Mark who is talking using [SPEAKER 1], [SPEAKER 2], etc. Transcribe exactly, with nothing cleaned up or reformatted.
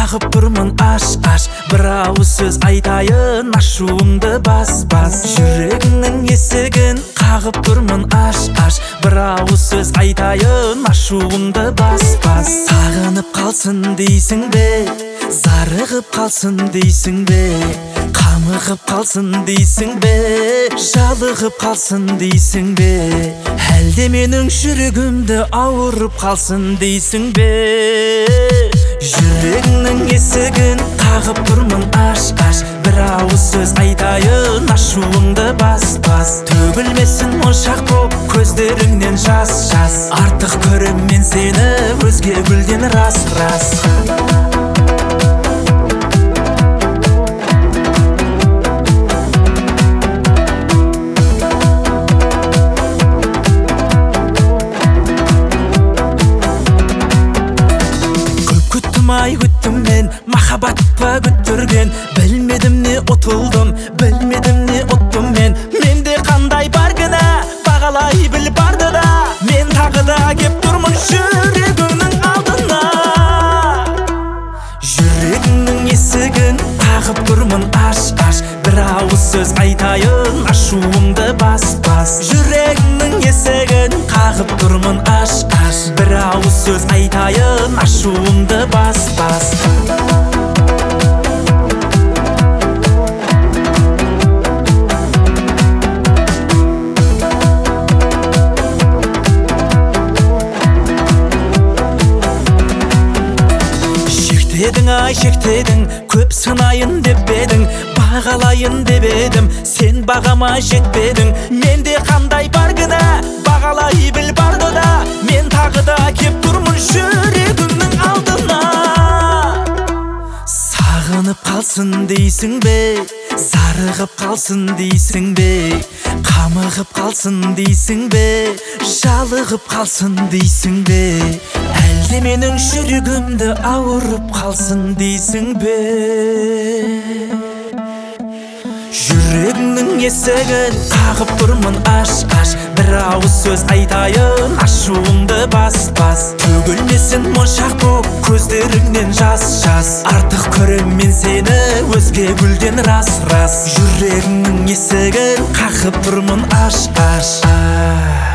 [SPEAKER 1] қағып тұрмын аш-аш, бір ауыз сөз айтайын, ашуыңды бас-бас. Жүрегіңнің есігін қағып тұрмын аш-аш, бір ауыз сөз айтайын, ашуыңды бас-бас. Сағынып қалсын дейсің бе, зарығып қалсын дейсің бе, қамығып қалсын дейсің бе, жалығып қалсын дейсің бе, әлде менің жүрегімді ауырып қалсын дейсің бе. Жүрегіңнің есігін қағып тұрмын аш-аш, бір ауыз сөз айтайын, ашуыңды бас-бас. Төгілмесін моншақ боп көздеріңнен жас-жас, артық көрем мен сені өзге гүлден рас-рас. Ай күттім мен, махаббат па күттірген, білмедім не ұтылдым, білмедім не ұттым мен. Менде қандай бар кінә, бағалай біл барды да, мен тағы да кеп тұрмын жүрегіңнің алдына. Жүрегіңнің есігін қағып тұрмын аш-аш, бір ауыз сөз айтайын, ашуыңды бас-бас. Жүрегіңнің есігін қағып тұрмын аш-аш, бір ауыз сөз айтайын, ашуыңды бас-бас. Шектедің ай шектедің, көп сынайын деп едің, бағалайын деп едім, сен бағама жетпедің. Менде қандай бар кінә, бағалай біл барды да, мен тағы да кеп тұрмын жүрегіңнің алдына. Сағынып қалсын дейсің бе, зарығып қалсын дейсің бе, қамығып қалсын дейсің бе, жалығып қалсын дейсің бе, әлде менің жүрегімді ауырып қалсын дейсің бе. Жүрегіңнің есігін қағып тұрмын аш-аш, бір ауыз сөз айтайын, ашуыңды бас-бас. Төгілмесін моншақ боп көздеріңнен жас-жас, артық көрем мен сені өзге гүлден рас-рас. Жүрегіңнің есігін қағып тұрмын аш-аш.